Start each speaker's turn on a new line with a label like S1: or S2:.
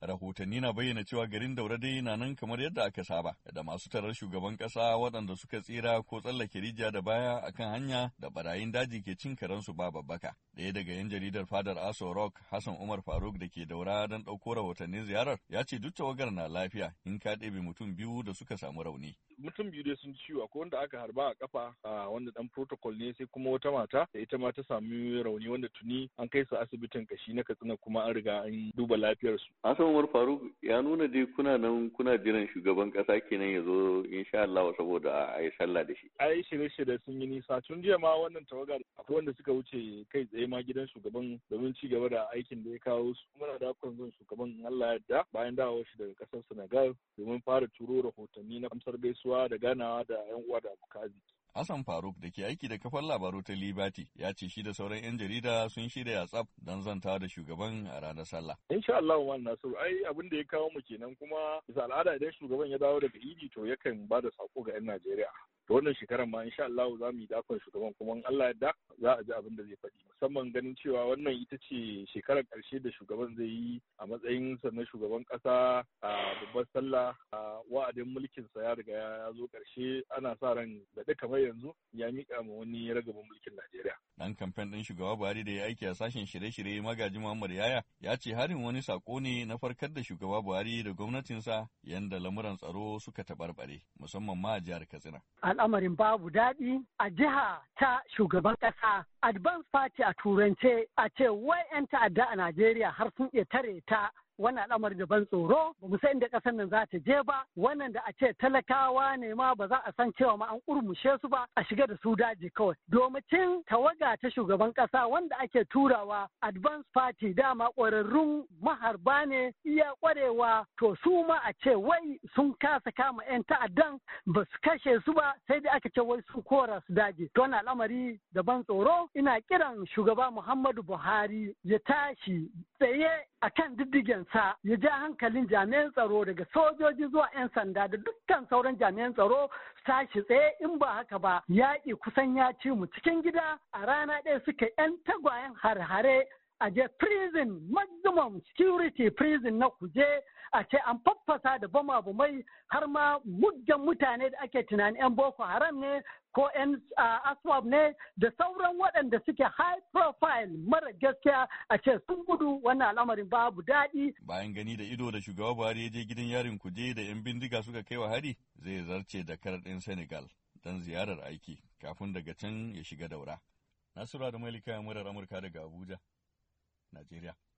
S1: Rahotanni na bayyana cewa garin Daura dai na nan kamar yadda aka saba, da masu tarar shugaban ƙasa waɗanda suka tsira ko tsallake rijiya da baya akan hanya da barayin daji ke cin karensu ba babbaka. Ɗaya daga 'yan jaridar fadar Aso Rock, Hassan Umar Faruk da ke Daura don ɗauko rahotannin ziyarar, ya ce duk tawagar na lafiya in ka ɗebe mutum biyu da suka samu rauni.
S2: Mutum biyu dai sun ciwo, akwai wanda aka harba a kafa wanda dan protocol ne, sai kuma wata mata da ita ma ta sami rauni wanda tuni an kai su asibitin kashi na Katsina kuma an riga an duba lafiyarsu.
S3: Hassan Umar Faruk ya nuna dai kuna nan kuna jiran shugaban kasa kenan ya zo insha Allah saboda a yi sallah da shi.
S2: Ai shirye-shirye sun yi nisa tun jiya ma wannan tawaga akwai wanda suka wuce kai tsaye ma gidan shugaban domin ci gaba da aikin da ya kawo su. Muna da zuwan shugaban Allah ya yarda bayan dawowa shi daga kasar Senegal domin fara turo rahotanni na amsar gaisuwa da ganawa da 'yan uwa da abokan arziki.
S1: Hassan Faruk da ke aiki da kafar labaru ta Liberty ya ce shi da sauran 'yan jarida sun shirya tsaf don zantawa da shugaban a ranar sallah.
S2: Insha Allah wa Nasiru, ai abin da ya kawo mu kenan, kuma bisa al'ada idan shugaban ya dawo daga Idi to yakan ba da sako ga 'yan Najeriya. To wannan shekarar ma insha Allah za mu yi dakon shugaban, kuma Allah ya za a ji abin da zai faɗi, musamman ganin cewa wannan ita ce shekarar ƙarshe da shugaban zai yi a matsayin sa na shugaban ƙasa a babbar sallah. Wa'adin mulkinsa ya riga ya zo ƙarshe, ana sa ran da kamar yanzu ya miƙa ma wani ragaban mulkin Najeriya.
S1: Dan kamfen ɗin shugaba Buhari da ya aiki a sashen shirye-shirye Magaji Muhammad Yaya ya ce harin wani sako ne na farkar da shugaba Buhari da gwamnatinsa yanda lamuran tsaro suka taɓarɓare musamman ma a jihar Katsina.
S4: Al'amarin babu daɗi a jiha ta shugaban ƙasa. Advance Party a turance a ce wai 'yan ta'adda a Najeriya har sun iya tare ta wannan al'amari da ban tsoro, ba mu san inda ƙasar nan za ta je ba, wannan da a ce talakawa ne ma ba za a san cewa ma an kurmushe su ba, a shiga da su daji kawai. Domicin tawaga ta shugaban ƙasa wanda ake turawa Advance Party dama ƙwararrun maharba ne iya ƙwarewa, to su ma a ce wai sun kasa kama 'yan ta'addan ba su kashe su ba, sai dai aka ce wai sun kora su daji. To wannan al'amari da ban tsoro, ina kiran shugaba Muhammadu Buhari ya tashi tsaye akan diddigensa, ya ja hankalin jami'an tsaro daga sojoji zuwa 'yan sanda da dukkan sauran jami'an tsaro tashi tsaye, in ba haka ba yaƙi kusan ya ci mu cikin gida. A rana ɗaya suka 'yan tagwayen hare-hare a je prison, maximum security prison na Kuje, a ce an faffasa da bama-bamai har ma muggan mutane da ake tunanin 'yan Boko Haram ne ko 'yan aswab ne da sauran waɗanda suke high profile mara gaskiya a ce sun gudu. Wannan al'amarin babu daɗi.
S1: Bayan gani da ido da shugaba Buhari ya je gidan yarin Kuje da 'yan bindiga suka kai wa hari, zai zarce da ɗin Senegal don ziyarar aiki kafin daga can ya shiga Daura. Nasura da Malika murar Amurka daga Abuja, Najeriya.